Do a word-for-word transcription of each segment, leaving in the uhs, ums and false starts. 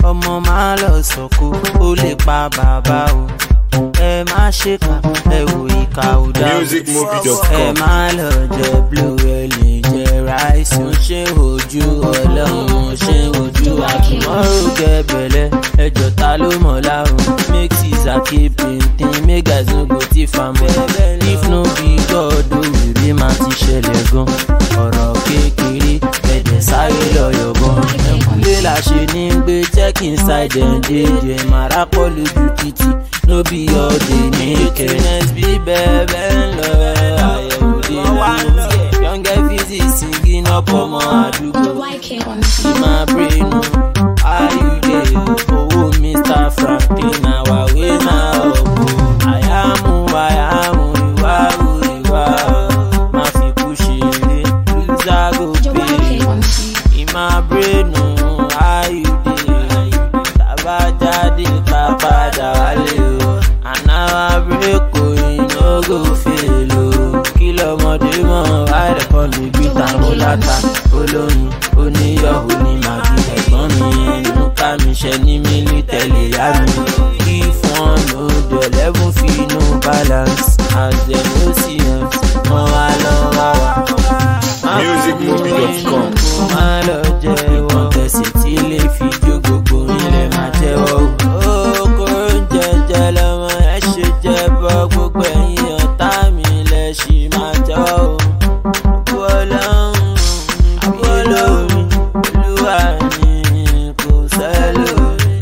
ọmọ máa lọ sọ̀kò ó lè pa bàbá o. Ẹ má ṣèkà ẹ wò ìkà ò dá o. Ẹ má lọ jẹ blue ẹ lè jẹ ráìsì. Mo ṣe ojú ọlọ́run mo ṣe ojú àtúmọ̀rò kẹbẹ̀lẹ̀ ẹjọ́ ta ló mọ̀ láàrún. Make teaser keep painting make guys no go thief am well. If no be God o wèrè máa ti ṣẹlẹ̀ gan. Ọ̀rọ̀ kékeré ẹ̀dẹ̀ sáré lọ́yọ̀ gan. Ẹ̀kúlé la ṣe ní gbé check inside ẹ̀ dédé màrá pọ̀ lójú títì. No be all day naked. Bí bẹ́ẹ̀ bẹ́ẹ̀ ń lọ àyẹ̀wò dé lọ́wọ́. Young girl physics singing up ọmọ àdúgbò. My brain o, how you dey? Owó Mister Franklin our way now. Àyàmú àyàmú ìwà o ìwà o. Má fi kú ṣeré, loser go pay. In my brain o, how you dey? Tàbá jáde ká padà wálé o. Àná break o, no go fail o. Kí lọmọdé mọ̀ wáyé kan lè gbé tàwọn láta. Olóyin oníyọ̀ òní màbí ẹ̀gbọ́n mi. Inú ká mi ṣe ní mílí tẹ̀lé yá mi. If one no dey eleven fit no balance. As dem no see am, wọ́n wá lọ wá wá. music movie dot com. Kó má lọ jẹ́ wọ́n tẹ̀sí tí lè fi jó gbogbo ilẹ̀ máa jẹ́wọ́. Ó kó jẹjẹ lọ́mọ ẹ ṣe jẹ́ bọ́ gbogbo ẹ̀yìn ọ̀tá mi lẹ̀ ṣì máa jẹ́wọ́. Àbú ọlọ́run àbú olórí olúwa ni kò sẹ́lórí.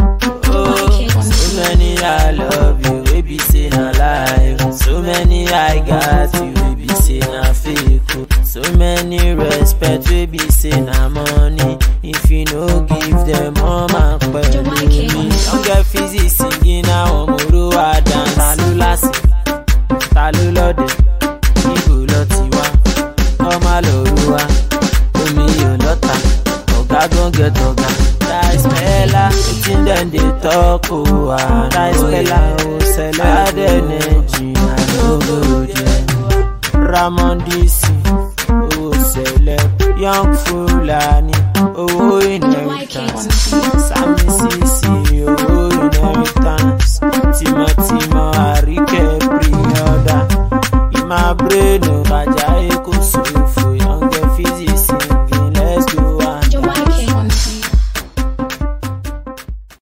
Oh, so many I love you, baby say na lie. So many I got you, baby say na fake. So many respect, baby say na money. If you no give them all my pẹ̀lú mi. Young girl physics singing now ọmọrú wa dance. Ta ló lásì, ta ló lọ́dẹ̀, níbo lọ ti wá. Ọmọ lòru wa, omi yóò lọ́ta. Ọ̀gá gan get ọ̀gá. Dice Pella, wetin dem dey talk o wa. Dice Pella o sẹlẹ̀. Bad energy na no go there. Ramon D C o sẹlẹ̀. Young Fulani